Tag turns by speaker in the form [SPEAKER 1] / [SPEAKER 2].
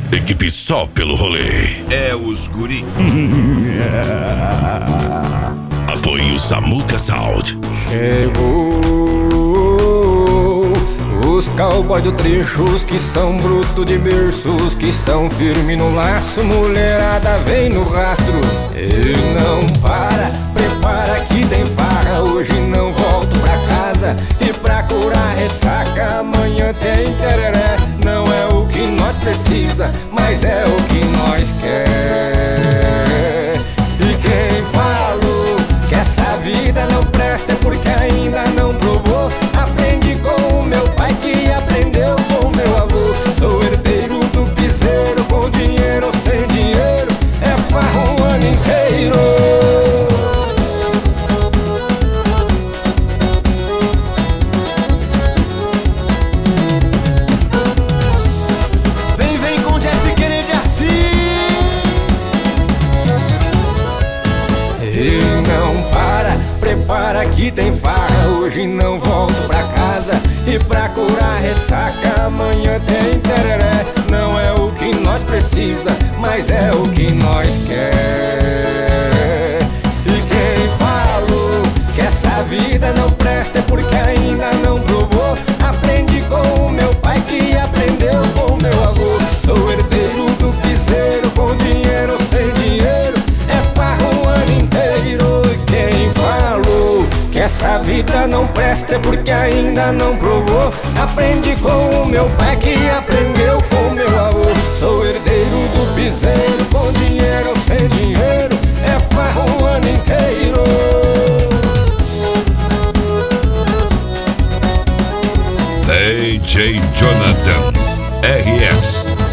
[SPEAKER 1] Equipe só pelo rolê.
[SPEAKER 2] É os guri.
[SPEAKER 1] Apoie o Samuca Sound.
[SPEAKER 3] Chegou os cowboy do trecho, os que são bruto de berços, que são firme no laço, mulherada vem no rastro. E não para, prepara que tem farra, hoje não volto pra casa. E pra curar ressaca, amanhã tem tereré. Não é o que nós precisa, mas é o que nós quer. E quem falou que essa vida não presta é porque ainda não provou. Aprendi com o meu pai que aprendeu com o meu avô. Sou herdeiro do piseiro, com dinheiro ou sem dinheiro, é farra o ano inteiro.
[SPEAKER 4] Vem com Jeff Kennedy assim.
[SPEAKER 3] E não para, prepara que tem farra, hoje não volto pra casa. E pra curar ressaca, amanhã tem tereré. Não é o que nós precisa, mas é o que nós quer. E quem falou que essa vida não presta é porque ainda não provou. Aprendi com o meu pai que aprendeu com o meu avô. Sou herdeiro do piseiro, com dinheiro ou sem dinheiro, é farra o ano inteiro. E quem falou que essa vida não presta é porque ainda não provou. Aprendi com o meu pai que aprendeu com o meu avô. Sou herdeiro do piseiro, com dinheiro ou sem dinheiro, é farra o ano inteiro.
[SPEAKER 1] DJ Jonathan RS.